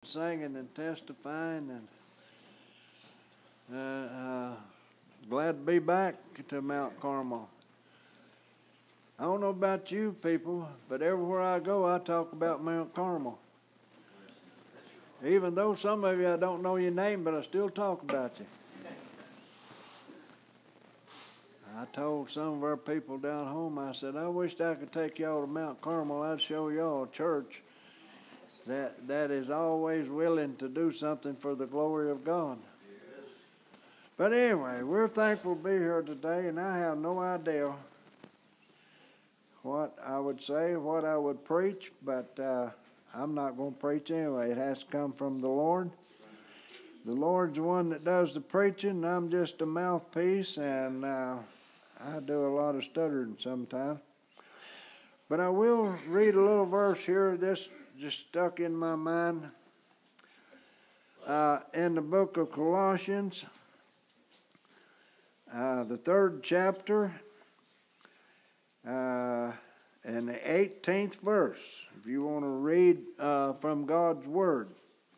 singing and testifying, and glad to be back to Mount Carmel. I don't know about you people, but everywhere I go, I talk about Mount Carmel. Even though some of you I don't know your name, but I still talk about you. I told some of our people down home, I said, I wished I could take y'all to Mount Carmel. I'd show y'all a church that is always willing to do something for the glory of God. Yes. But anyway, we're thankful to be here today, and I have no idea what I would say, what I would preach, but I'm not going to preach anyway. It has to come from the Lord. The Lord's the one that does the preaching, and I'm just a mouthpiece, and I do a lot of stuttering sometimes. But I will read a little verse here. This just stuck in my mind. In the book of Colossians, the 3rd chapter, and the 18th verse, if you want to read from God's Word.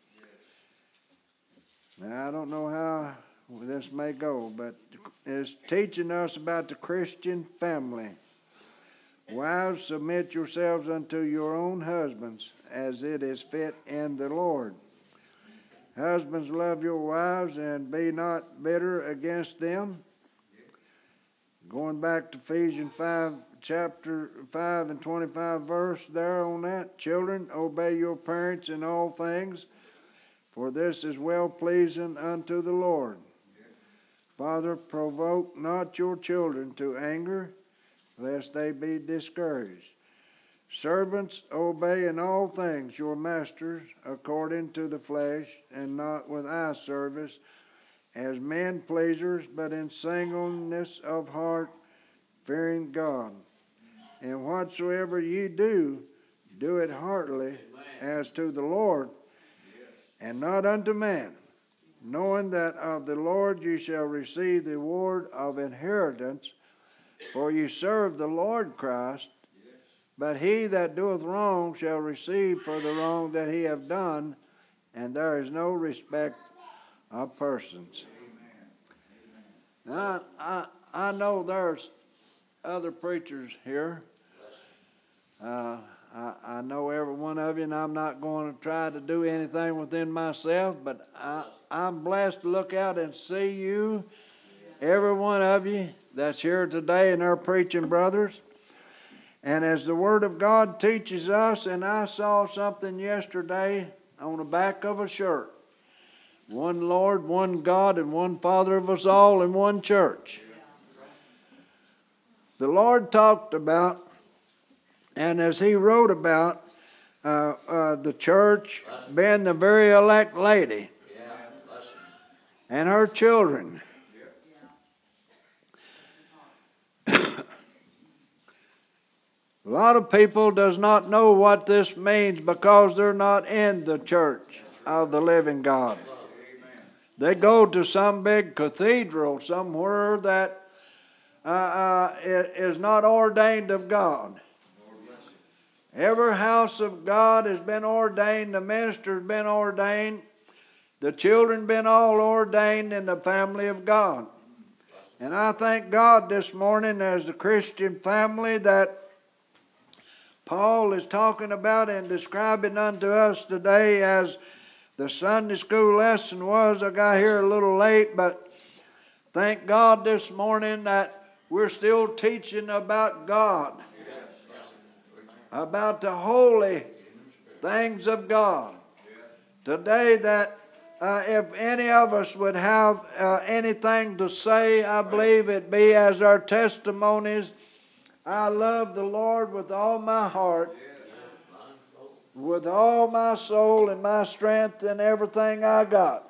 Now, I don't know how this may go, but it's teaching us about the Christian family. Wives, submit yourselves unto your own husbands, as it is fit in the Lord. Husbands, love your wives, and be not bitter against them. Going back to Ephesians 5, chapter 5 and 25 verse there on that. Children, obey your parents in all things, for this is well-pleasing unto the Lord. Father, provoke not your children to anger, lest they be discouraged. Servants, obey in all things your masters according to the flesh, and not with eye service, as men pleasers, but in singleness of heart, fearing God. And whatsoever ye do, do it heartily, as to the Lord, and not unto man, knowing that of the Lord ye shall receive the reward of inheritance, for ye serve the Lord Christ. But he that doeth wrong shall receive for the wrong that he hath done, and there is no respect of persons. Now, I know there's other preachers here. I know every one of you, and I'm not going to try to do anything within myself, but I'm blessed to look out and see you, every one of you that's here today, and our preaching brothers. And as the Word of God teaches us, and I saw something yesterday on the back of a shirt. One Lord, one God, and one Father of us all in one church. The Lord talked about, and as He wrote about, the church being the very elect lady and her children. A lot of people does not know what this means because they're not in the church of the living God. They go to some big cathedral somewhere that is not ordained of God. Every house of God has been ordained. The minister's been ordained. The children been all ordained in the family of God. And I thank God this morning as the Christian family that Paul is talking about and describing unto us today as the Sunday school lesson was. I got here a little late, but thank God this morning that we're still teaching about God, about the holy things of God. Today that if any of us would have anything to say, I believe it be as our testimonies. I love the Lord with all my heart, with all my soul and my strength and everything I got.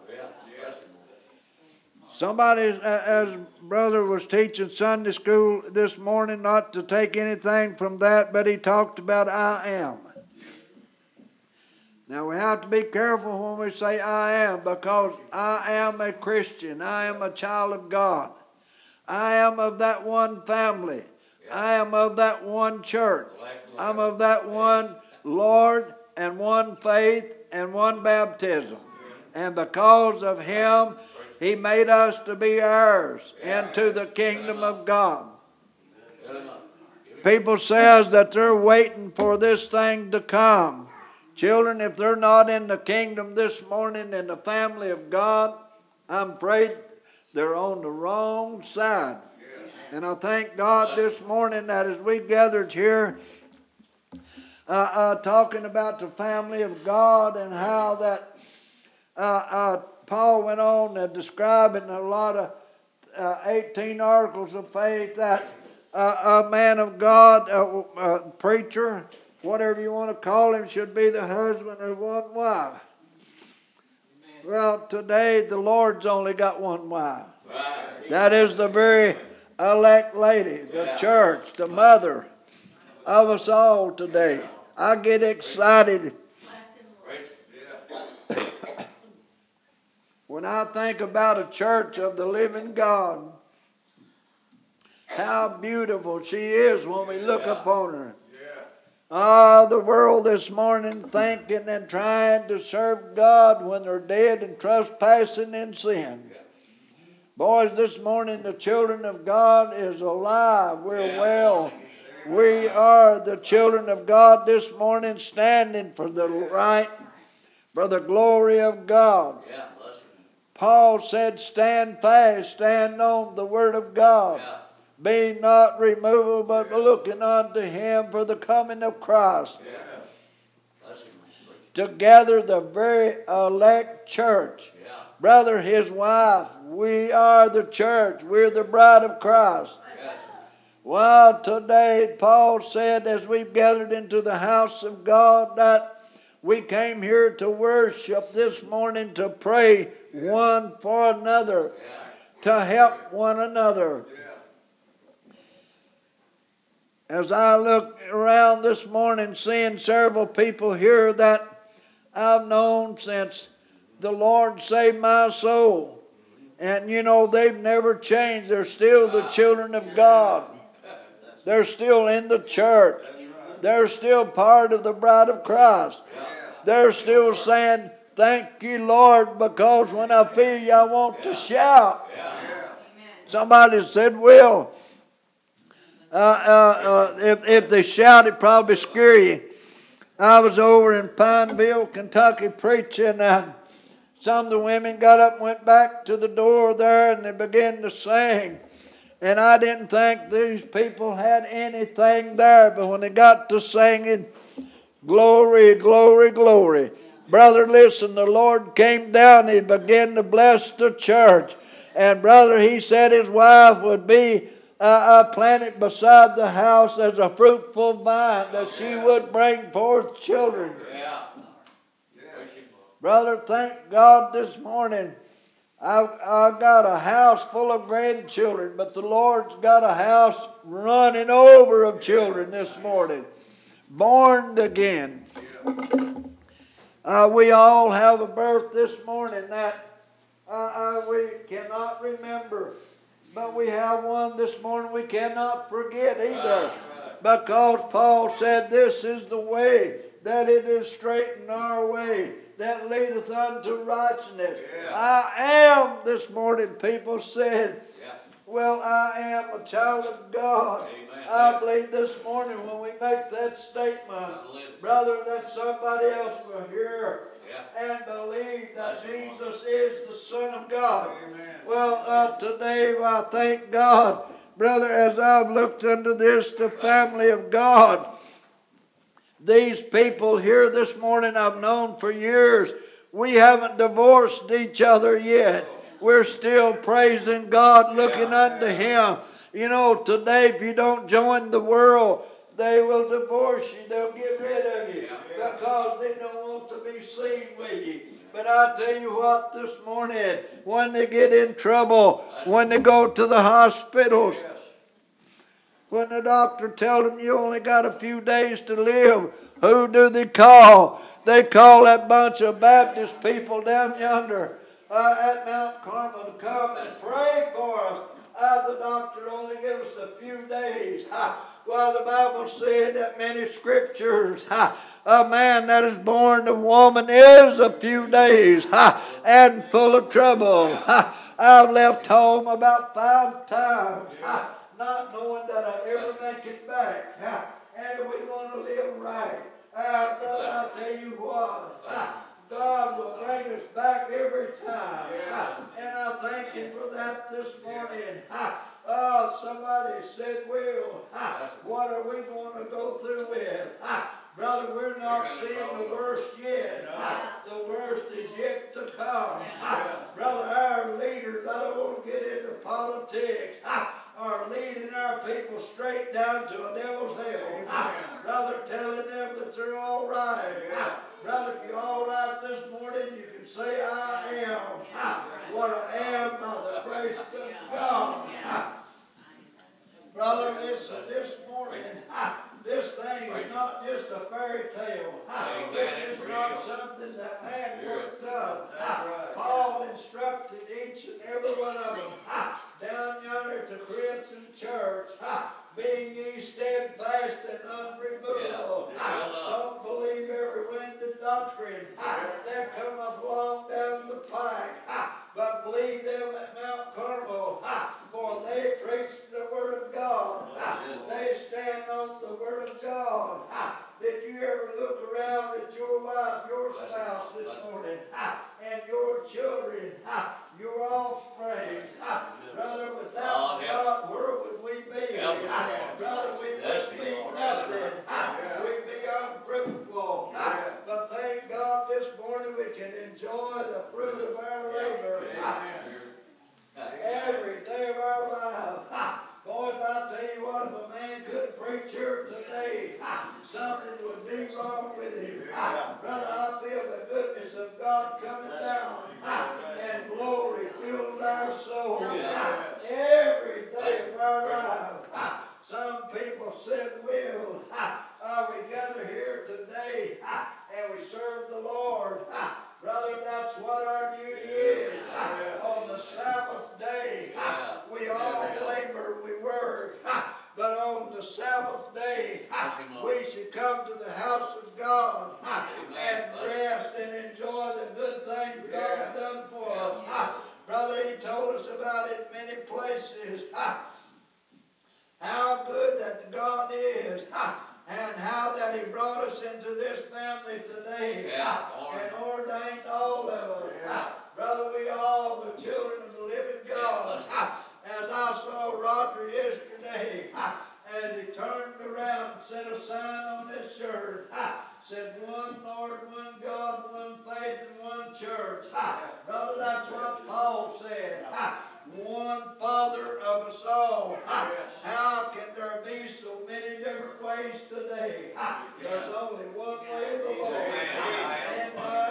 Somebody, as brother was teaching Sunday school this morning, not to take anything from that, but he talked about I am. Now we have to be careful when we say I am, because I am a Christian. I am a child of God. I am of that one family. I am of that one church. I'm of that one Lord and one faith and one baptism. And because of Him, He made us to be heirs into the kingdom of God. People says that they're waiting for this thing to come. Children, if they're not in the kingdom this morning in the family of God, I'm afraid they're on the wrong side. And I thank God this morning that as we gathered here, talking about the family of God and how that Paul went on describing a lot of 18 articles of faith that a man of God, a preacher, whatever you want to call him, should be the husband of one wife. Well, today the Lord's only got one wife. That is the very elect lady, the church, the mother of us all today. I get excited when I think about a church of the living God. How beautiful she is when we look upon her. The world this morning thinking and trying to serve God when they're dead and trespassing in sin. Boys, this morning the children of God is alive. We're well. We are the children of God this morning, standing for the right, for the glory of God. Paul said, stand fast, stand on the word of God. Be not removable, but looking unto Him for the coming of Christ. To gather the very elect church. Brother, his wife, we are the church. We're the bride of Christ. Well, today Paul said as we've gathered into the house of God that we came here to worship this morning, to pray one for another, to help one another. As I look around this morning, seeing several people here that I've known since the Lord saved my soul. And you know, they've never changed. They're still the children of God. They're still in the church. They're still part of the bride of Christ. They're still saying, thank you, Lord, because when I feel you, I want to shout. Somebody said, well, if they shout, it probably scare you. I was over in Pineville, Kentucky, preaching. Some of the women got up and went back to the door there, and they began to sing. And I didn't think these people had anything there, but when they got to singing, glory, glory, glory. Brother, listen, the Lord came down, He began to bless the church. And brother, he said his wife would be planted beside the house as a fruitful vine, that she would bring forth children. Brother, thank God this morning I've got a house full of grandchildren, but the Lord's got a house running over of children this morning, born again. We all have a birth this morning that we cannot remember, but we have one this morning we cannot forget either, because Paul said this is the way, that it is straight in our way, that leadeth unto righteousness. I am this morning, people said, well, I am a child of God. I believe this morning when we make that statement, brother, that somebody else will hear and believe that Jesus is the Son of God. Well, today I thank God, brother, as I've looked into this, the family of God. These people here this morning I've known for years. We haven't divorced each other yet. We're still praising God, looking unto Him. You know, today if you don't join the world, they will divorce you. They'll get rid of you because they don't want to be seen with you. But I tell you what, this morning, when they get in trouble, when they go to the hospitals, when the doctor tells them you only got a few days to live, who do they call? They call that bunch of Baptist people down yonder at Mount Carmel to come and pray for us. The doctor only gives us a few days. While the Bible said that many scriptures, a man that is born of woman is a few days and full of trouble. I've left home about 5 times, not knowing that I'd ever make it back. And we're going to live right. Brother, I'll tell you what, God will bring us back every time. And I thank Him for that this morning. Somebody said, Will, what are we going to go through with? Brother, we're not seeing the worst yet. The worst is yet to come. Brother, our leaders, I don't want to get into politics, are leading our people straight down to a devil's hell. Brother, telling them that they're all right. Brother, if you're all right this morning, you can say, I am what I am by the grace of God. Brother, listen, this morning, this thing is not just a fairy tale. It is not something that man worked up. Paul instructed each and every one of them down yonder at the Corinthian church, being ye steadfast and unremovable. Don't believe every winded doctrine that cometh along down the pike, but believe them at Mount Carmel, for they preach the word of God. They stand on the word of God. Did you ever look around at your wife, your spouse this morning, and your children, your offspring? Brother, without God, where would we be? Brother, we would be nothing. We'd be unfruitful. But thank God this morning we can enjoy the fruit of our labor. Every day of our life. Boys, I tell you what, if a man could preach here today, something would be wrong with him. Brother, I feel the goodness of God coming down, and glory fills our soul. Every day of our life. Some people said, Will, we gather here today, and we serve the Lord. Brother, that's what our duty is. On the Sabbath day, we all labor, we work. But on the Sabbath day, we should come to the house of God and rest and enjoy the good things God done for us. Brother, He told us about it in many places. How good that God is. And how that He brought us into this family today and ordained all of us. Brother, we all the children of the living God. As I saw Roger yesterday, as he turned around and set a sign on his shirt, said, one Lord, one God, one faith, and one church. Brother, that's what Paul said. One Father of us all. How can there be so many different ways today? There's only one way of the Lord. And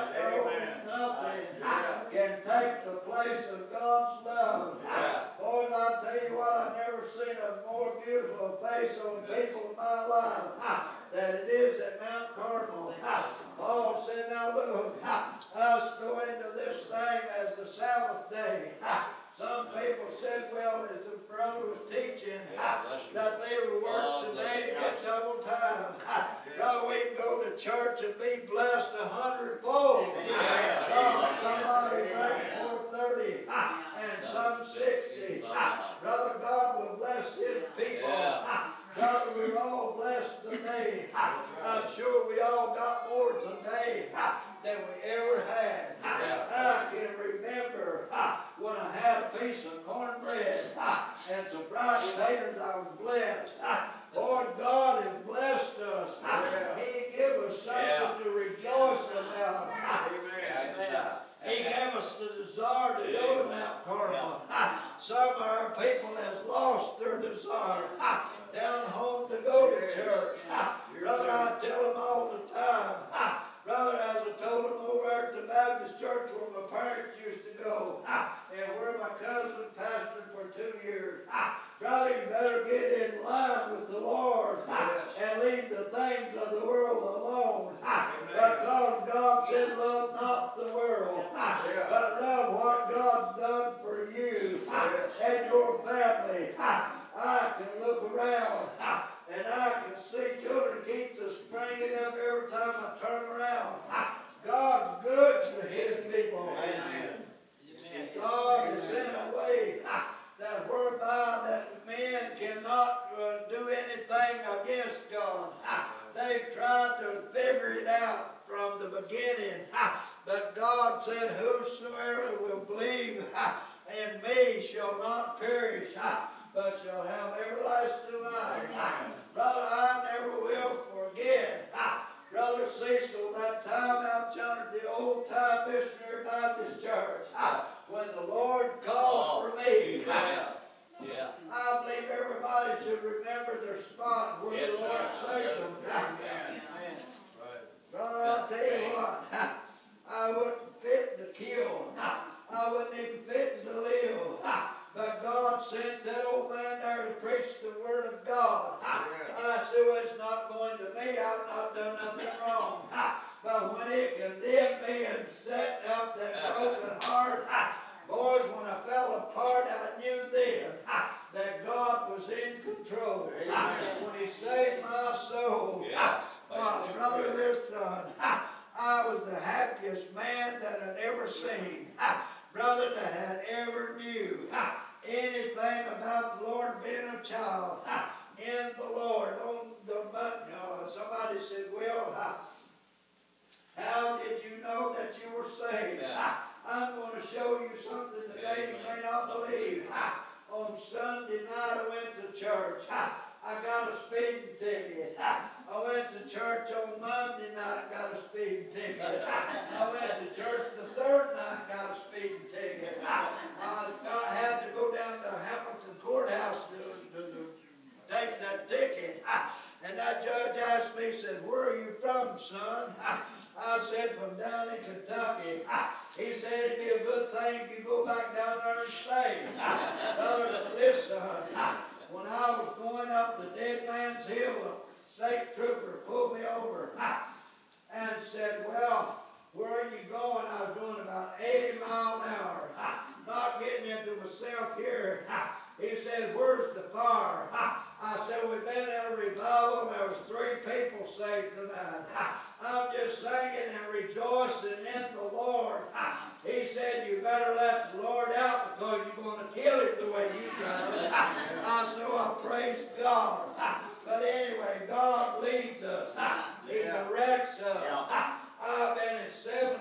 nothing can take the place of God's love. Lord, I tell you what, I've never seen a more beautiful face on people in my life than it is at Mount Carmel. Paul said, now look, us go into this thing as the Sabbath day. Some people said, well, as the brother was teaching, that they would work today and get double time. Brother, we can go to church and be blessed 100-fold. Somebody bring 430 and some 60. Brother, God will bless His people. Brother, we're all blessed today. I'm sure we all got more today than we ever had. I can remember when I had a piece of cornbread and some fried potatoes, I was blessed. Lord, God has blessed us. He gave us something to rejoice about. He gave us the desire to go to Mount Carmel. Some of our people has lost their desire down home to go to church. Brother, I tell them all the time. Brother, as I told them over at the Baptist church where my parents used to go, and where my cousin pastored for 2 years. Brother, you better get in line with the Lord and leave the things of the world alone. Because God said, love not the world, but love what God's done for you and your family. I can look around and God said, whosoever will believe in me shall not perish, but shall have everlasting life. Brother, I never will forget. Brother Cecil, that time out yonder at the old time missionary Baptist church, when the Lord called for me. I believe everybody should remember their spot where the Lord saved them. Brother, I'll tell you what, I wasn't fit to kill. I wasn't even fit to live. But God sent that old man there to preach the Word of God. I said, well, it's not going to me. I've not done nothing wrong. But when he condemned me and set up that broken heart, boys, when I fell apart, I knew then that God was in control. When he saved my soul, my brother, listen, I was the happiest man that I'd ever seen. Brother, that had ever knew anything about the Lord, being a child in the Lord. On the somebody said, well, how did you know that you were saved? I'm going to show you something today you may not believe. On Sunday night I went to church. I got a speeding ticket. I went to church on Monday night, got a speeding ticket. I went to church the third night, got a speeding ticket. I had to go down to Hamilton Courthouse to take that ticket. And that judge asked me, said, where are you from, son? I said, from down in Kentucky. He said, it'd be a good thing if you go back down there and stay. Brother, listen, when I was going up the Dead Man's Hill, a state trooper pulled me over and said, well, where are you going? I was doing about 80 miles an hour. Not getting into myself here. He said, where's the fire? I said, we've been in a revival and there was 3 people saved tonight. I'm just singing and rejoicing in the Lord. He said, you better let the Lord out because you're going to kill him the way you done. I said, well, I praise God. But anyway, God leads us. He directs us. I've been in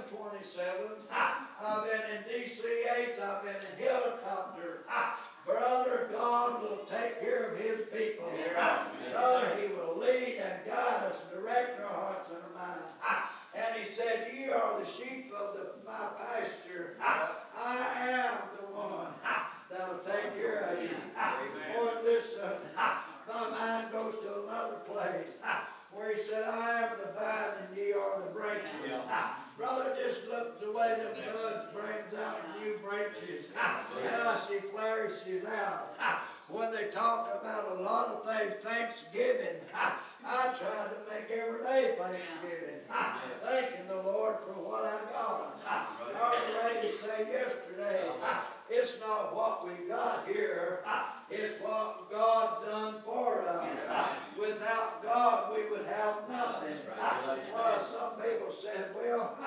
727s. I've been in DC-8s. I've been in helicopter. Brother, God will take care of his people. Brother, he will lead and guide us, direct our hearts and our minds. And he said, ye are the sheep of my pasture. I am the one that will take care of you. Lord, listen, my mind goes to another place where he said, I am the vine and ye are the branches. Brother, just look the way the buds brings out new branches. How she flourishes out. When they talk about a lot of things, Thanksgiving, I try to make every day Thanksgiving. Thanking the Lord for what I got. Our lady said yesterday, it's not what we got here, it's what God done for us. Without God, we would have nothing. Well, some people said, well,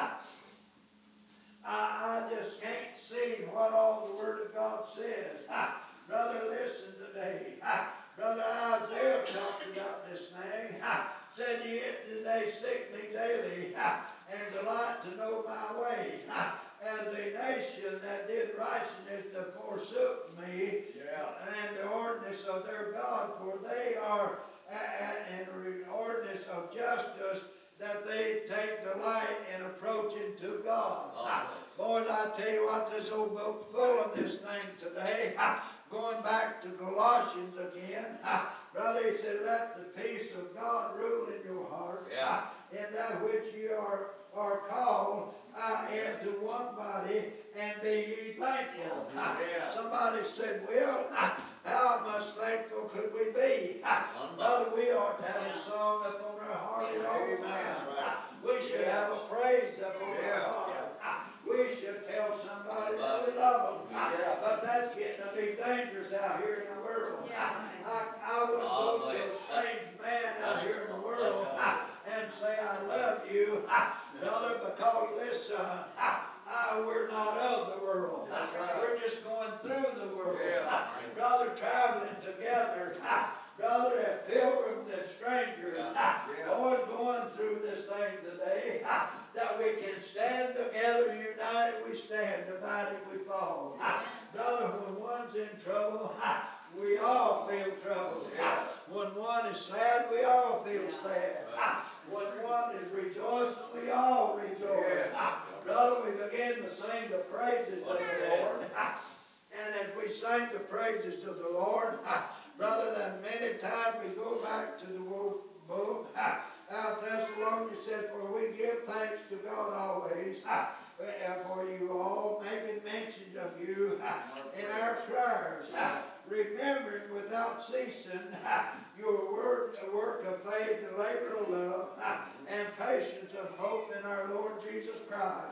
I just can't see what all the Word of God says. Brother, listen today. Brother Isaiah talked about this thing. Said, yet do they seek me daily and delight to know my way. As a nation that did righteousness to forsook me and the ordinance of their God, for they are an ordinance of justice that they take delight in approaching to God. Boys, I tell you what, this old book full of this thing today. Going back to Colossians again. Brother, he said, let the peace of God rule in your heart. In that which you are called into one body, and be ye thankful. Somebody said, well, how much thankful could we be? Brother, we ought to have a song up on our heart at all times. We should have a praise up on our heart. We should tell somebody that we love them. But that's getting to be dangerous out here in the world. I wouldn't go to a strange man out here in the world and say, I love you, brother, because listen, we're not of the world. We're just going through the world. Brother, traveling together. Brother, as pilgrims and strangers. Lord, going through this thing today, that we can stand together united United we stand, divided we fall. Brother, when one's in trouble, we all feel trouble. When one is sad, we all feel sad. When one is rejoicing, we all rejoice. Brother, we begin to sing the praises of the Lord. And as we sing the praises of the Lord, brother, then many times we go back to the book. Thessalonians said, for we give thanks to God always for you all, making mention of you in our prayers, remembering without ceasing your work of faith and labor of love and patience of hope in our Lord Jesus Christ,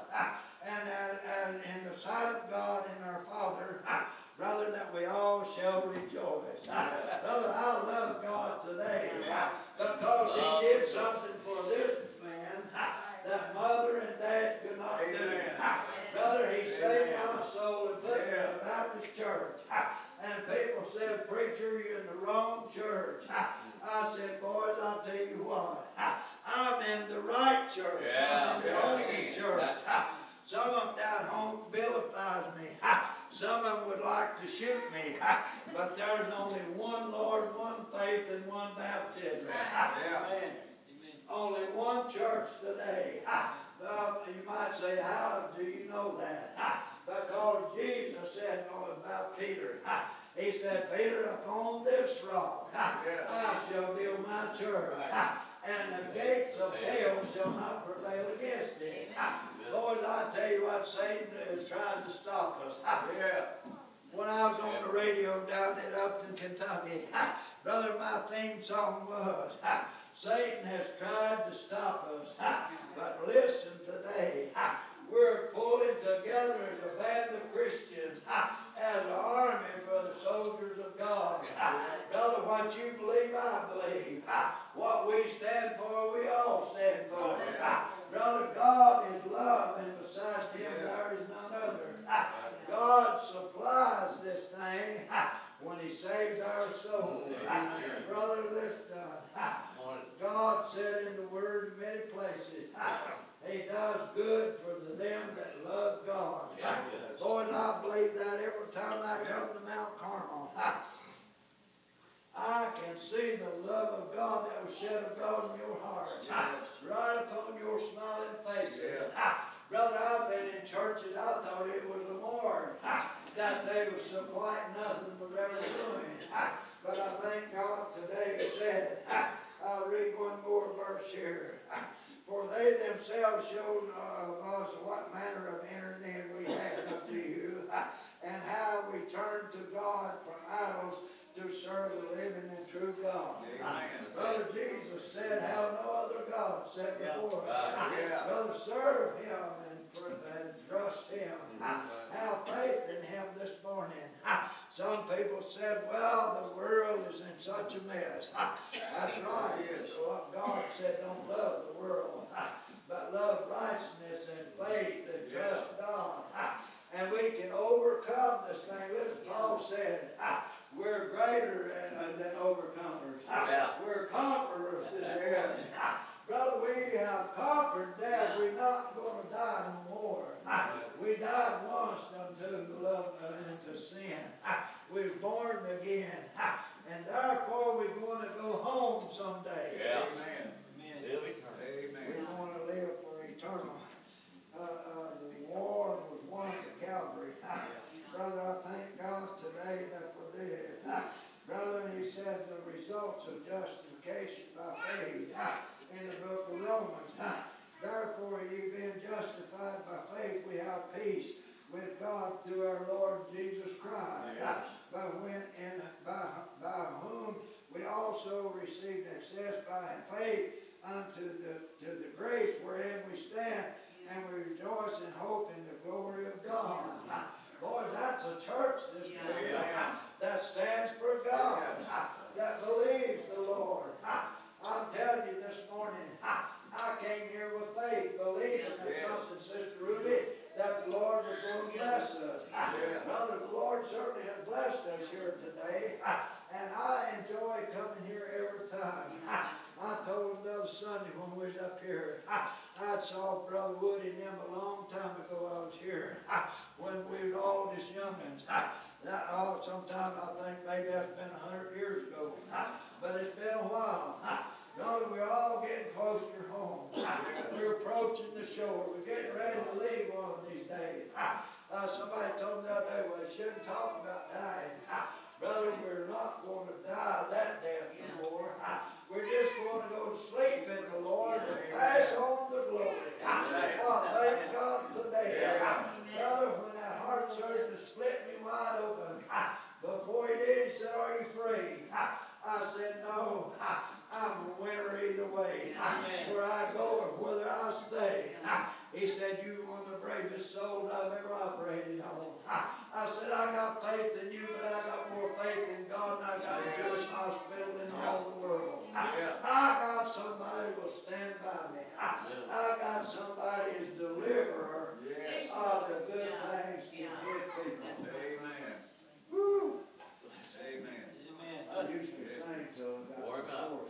and in the sight of God and our Father, brother, that we all shall rejoice. Brother, I love God today because He did something for this man that mother and dad could not do. Brother, He saved my soul and put me in a Baptist church. And people said, preacher, you're in the wrong church. I said, boys, I'll tell you what. I'm in the right church. I'm in the only church. Some of them down home vilifies me. Some of them would like to shoot me. But there's only one Lord, one faith, and one baptism. Amen. Only one church today. Well, you might say, how do you know that? Because Jesus said about Peter, He said, Peter, upon this rock I shall build my church, and the gates of hell shall not prevail against it. Lord, I tell you what, Satan is trying to stop us. When I was on the radio down in Upton, Kentucky, brother, my theme song was, Satan has tried to stop us. But listen today, we're pulling together as a band of Christians, as an army for the soldiers of God. Brother, what you believe, I believe. What we stand for, we all stand for. Brother, God is love, and besides Him there is none other. God supplies this thing when He saves our soul. Brother, listen. God said in the Word in many places, He does good for them that love God. Lord, I believe that every time I come to Mount Carmel, I can see the love of God that was shed abroad in your heart, right upon your smiling faces. Brother, I've been in churches, I thought it was the Lord that they was so quite nothing but they were doing. But I thank God today He said, I'll read one more verse here. For they themselves showed us what manner of entering in we had unto you, and how we turned to God from idols to serve the living and true God. Brother, Jesus said, how no other God set before us. Brother, serve Him and trust Him. Have faith in Him this morning. Some people said, well, the world is in such a mess. That's right. So what God said, don't love the world, but love righteousness and faith and trust God. And we can overcome this thing. Listen, Paul said, we're greater than overcomers. We're conquerors this morning. Brother, we have conquered death. We're not going to die no more. We died once unto love and to sin. We was born again. And therefore we're going to go home someday. Amen. We're going to live for eternal. The war was won at Calvary. Brother, I thank God today that for this. Brother, He said the results of justification by faith in the book of Romans. Therefore, you've been justified by faith. We have peace with God through our Lord Jesus Christ, by whom we also received access by faith unto the grace wherein we stand, and we rejoice in hope in the glory of God. Boy, that's a church this morning that stands for God, that believes the Lord. I'm telling you this morning, I came here with faith, believing that something, Sister Ruby, that the Lord was going to bless us. Brother, the Lord certainly has blessed us here today, and I enjoy coming here every time. I told him the other Sunday when we was up here, I saw Brother Woody and them a long time ago. I was here when we were all just youngins. Sometimes I think maybe that's been 100 years ago. But it's been a while. Brother, we're all getting closer home. We're approaching the shore. We're getting ready to leave one of these days. Somebody told me the other day, well, they shouldn't talk about dying. Brother, we're not going to die that death no more. We're just going to go to sleep in the Lord and pass on to glory. Thank God today. Brother, when that heart surgeon split me wide open, before he did, he said, are you free? I said, no, I'm a winner either way. Where I go or whether I stay. He said, you're one of the bravest souls I've ever operated on. I said, I got faith in you, but I got more faith in God, and I got a Jewish hospital in all the world. I got somebody who will stand by me. I got somebody who's deliverer of the good things to his people. Amen. Woo. Amen. I used to sing till I got the chorus.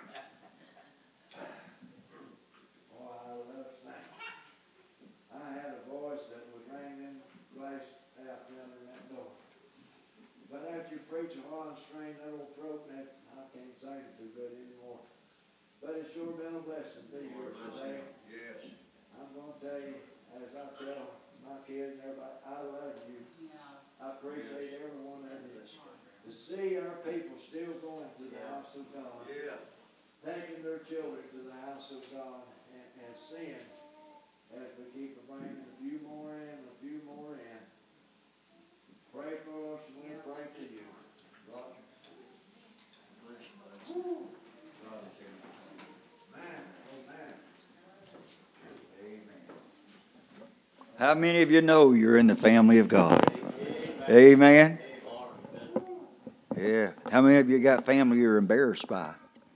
Oh, I love singing. I had a voice that would ring them glass out down in that door. But after you preach a while and strain that old throat, and I can't sing too good anymore. But it's sure been a blessing to be here today. Yes. I'm going to tell you, as I tell my kids and everybody, I love you. I appreciate every one of you. To see our people still going to the house of God, taking their children to the house of God, and seeing as we keep bringing a few more in, a few more in. Pray for us, and we pray for you. God. How many of you know you're in the family of God? Amen. Yeah. How many of you got family you're embarrassed by?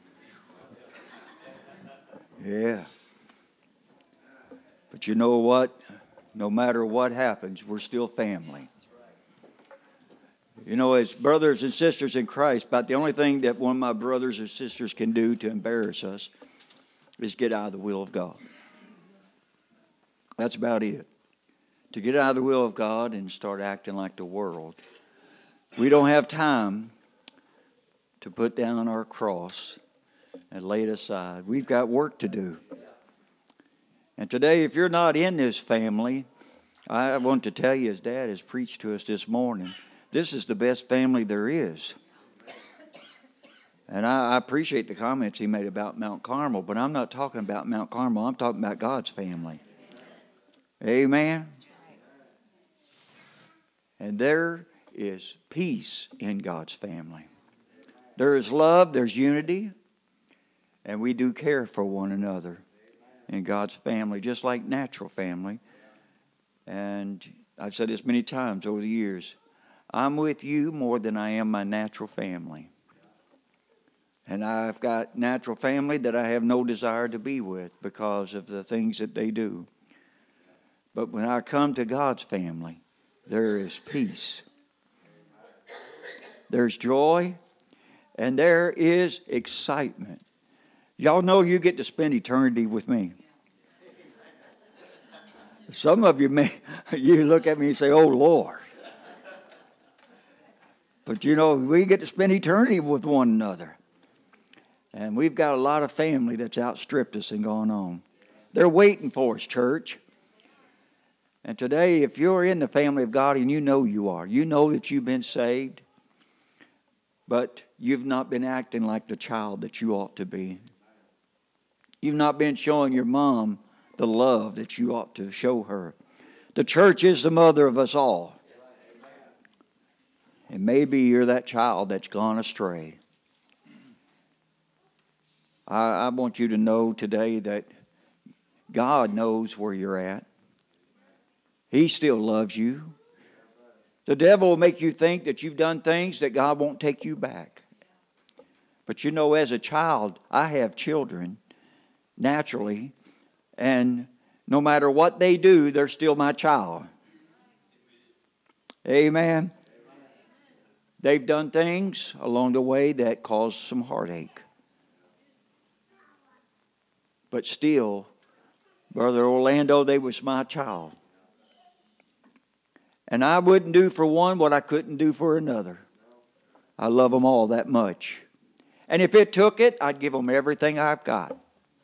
Yeah. But you know what? No matter what happens, we're still family. You know, as brothers and sisters in Christ, about the only thing that one of my brothers or sisters can do to embarrass us is get out of the will of God. That's about it. To get out of the will of God and start acting like the world. We don't have time to put down our cross and lay it aside. We've got work to do. And today, if you're not in this family, I want to tell you, as Dad has preached to us this morning, this is the best family there is. And I appreciate the comments he made about Mount Carmel, but I'm not talking about Mount Carmel. I'm talking about God's family. Amen. And there is peace in God's family. There is love, there's unity, and we do care for one another in God's family, just like natural family. And I've said this many times over the years, I'm with you more than I am my natural family. And I've got natural family that I have no desire to be with because of the things that they do. But when I come to God's family, there is peace. There's joy, and there is excitement. Y'all know you get to spend eternity with me. Some of you you look at me and say, oh, Lord. But you know, we get to spend eternity with one another. And we've got a lot of family that's outstripped us and gone on. They're waiting for us, church. And today, if you're in the family of God, and you know you are, you know that you've been saved, but you've not been acting like the child that you ought to be. You've not been showing your mom the love that you ought to show her. The church is the mother of us all. And maybe you're that child that's gone astray. I want you to know today that God knows where you're at. He still loves you. The devil will make you think that you've done things that God won't take you back. But you know, as a child, I have children naturally, and no matter what they do, they're still my child. Amen. They've done things along the way that caused some heartache. But still, Brother Orlando, they was my child. And I wouldn't do for one what I couldn't do for another. I love them all that much. And if it took it, I'd give them everything I've got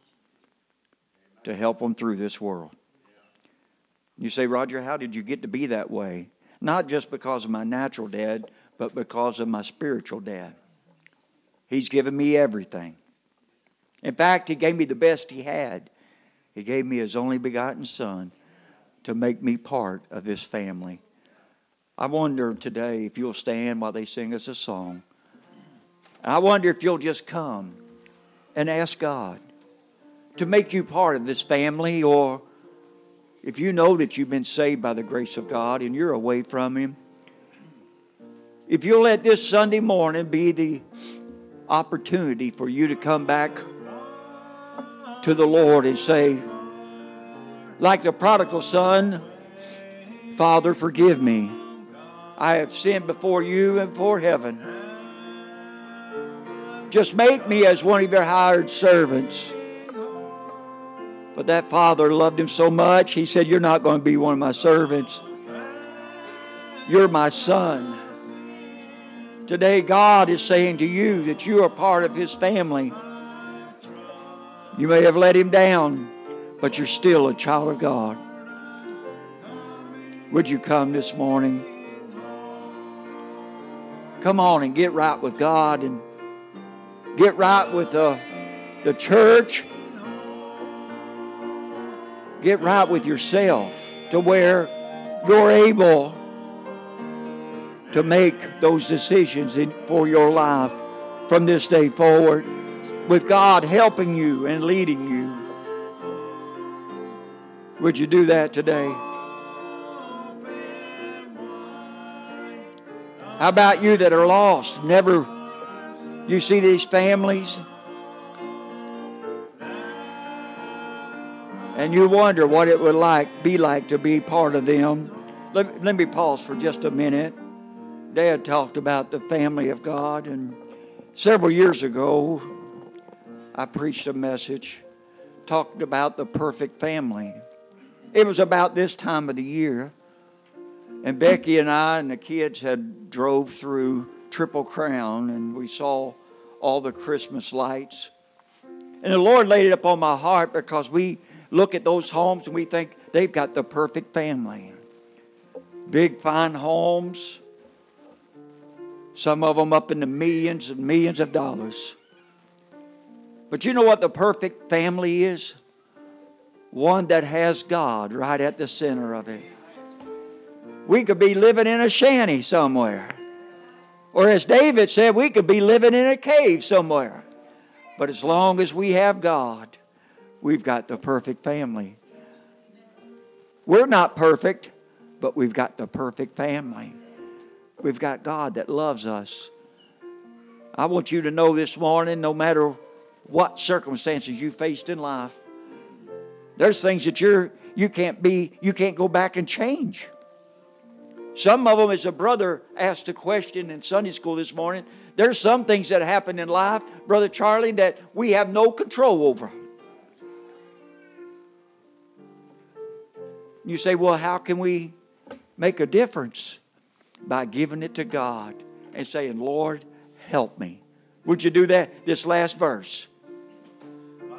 to help them through this world. You say, Roger, how did you get to be that way? Not just because of my natural dad, but because of my spiritual dad. He's given me everything. In fact, He gave me the best He had. He gave me His only begotten Son to make me part of His family. I wonder today if you'll stand while they sing us a song. I wonder if you'll just come and ask God to make you part of this family, or if you know that you've been saved by the grace of God and you're away from Him, if you'll let this Sunday morning be the opportunity for you to come back to the Lord and say, like the prodigal son, Father, forgive me. I have sinned before you and before heaven. Just make me as one of your hired servants. But that father loved him so much, he said, you're not going to be one of my servants. You're my son. Today, God is saying to you that you are part of His family. You may have let Him down, but you're still a child of God. Would you come this morning? Come on and get right with God and get right with the church. Get right with yourself to where you're able to make those decisions for your life from this day forward, with God helping you and leading you. Would you do that today? How about you that are lost? You see these families and you wonder what it would be like to be part of them. Let me pause for just a minute. Dad talked about the family of God, and several years ago I preached a message talking about the perfect family. It was about this time of the year, and Becky and I and the kids had drove through Triple Crown, and we saw all the Christmas lights. And the Lord laid it upon my heart because we look at those homes and we think they've got the perfect family. Big, fine homes. Some of them up in the millions and millions of dollars. But you know what the perfect family is? One that has God right at the center of it. We could be living in a shanty somewhere. Or as David said, we could be living in a cave somewhere. But as long as we have God, we've got the perfect family. We're not perfect, but we've got the perfect family. We've got God that loves us. I want you to know this morning, no matter what circumstances you faced in life, there's things that you can't go back and change. Some of them, as a brother asked a question in Sunday school this morning, there's some things that happen in life, Brother Charlie, that we have no control over. You say, well, how can we make a difference? By giving it to God and saying, Lord, help me. Would you do that? This last verse. Bring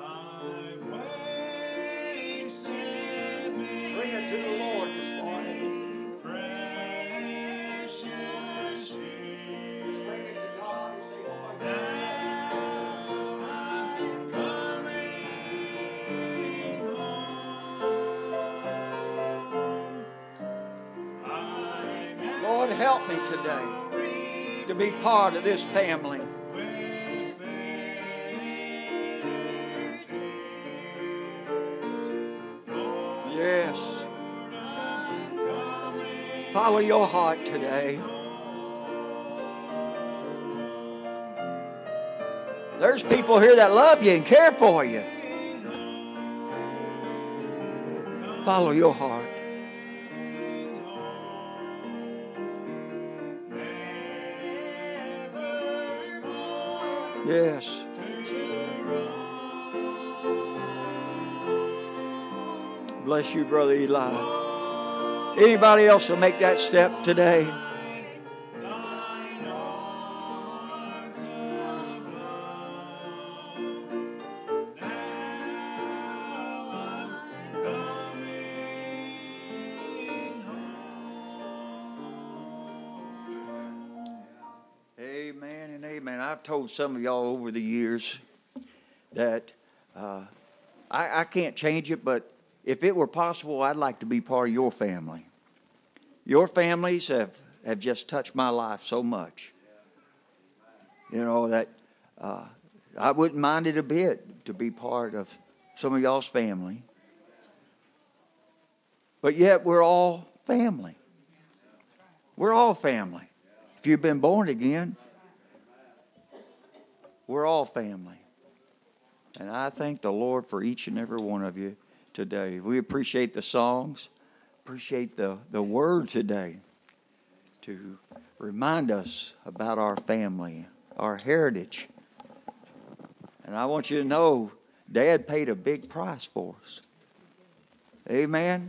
it to the Lord this morning. Just bring it to God and say, Lord, Lord, help me today to be part of this family. Yes. Follow your heart today. There's people here that love you and care for you. Follow your heart. Yes. bless you, Brother Eli. Anybody else will make that step today? Amen and amen. I've told some of y'all over the years that I can't change it, but if it were possible, I'd like to be part of your family. Your families have just touched my life so much. You know, that I wouldn't mind it a bit to be part of some of y'all's family. But yet we're all family. We're all family. If you've been born again, we're all family. And I thank the Lord for each and every one of you today. We appreciate the songs, appreciate the word today to remind us about our family, our heritage. And I want you to know, Dad paid a big price for us. Amen?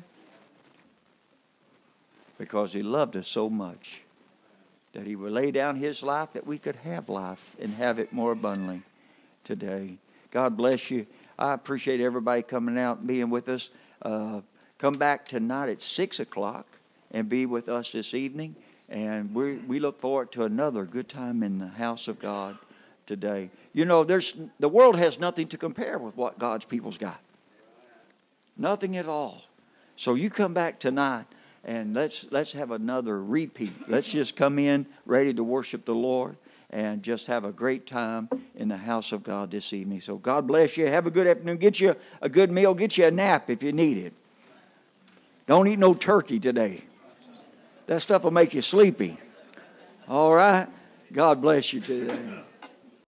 Because He loved us so much that He would lay down His life that we could have life and have it more abundantly today. God bless you. I appreciate everybody coming out and being with us. Come back tonight at 6 o'clock and be with us this evening. And we look forward to another good time in the house of God today. You know, the world has nothing to compare with what God's people's got. Nothing at all. So you come back tonight and let's have another repeat. Let's just come in ready to worship the Lord and just have a great time in the house of God this evening. So God bless you. Have a good afternoon. Get you a good meal. Get you a nap if you need it. Don't eat no turkey today. That stuff will make you sleepy. All right? God bless you today.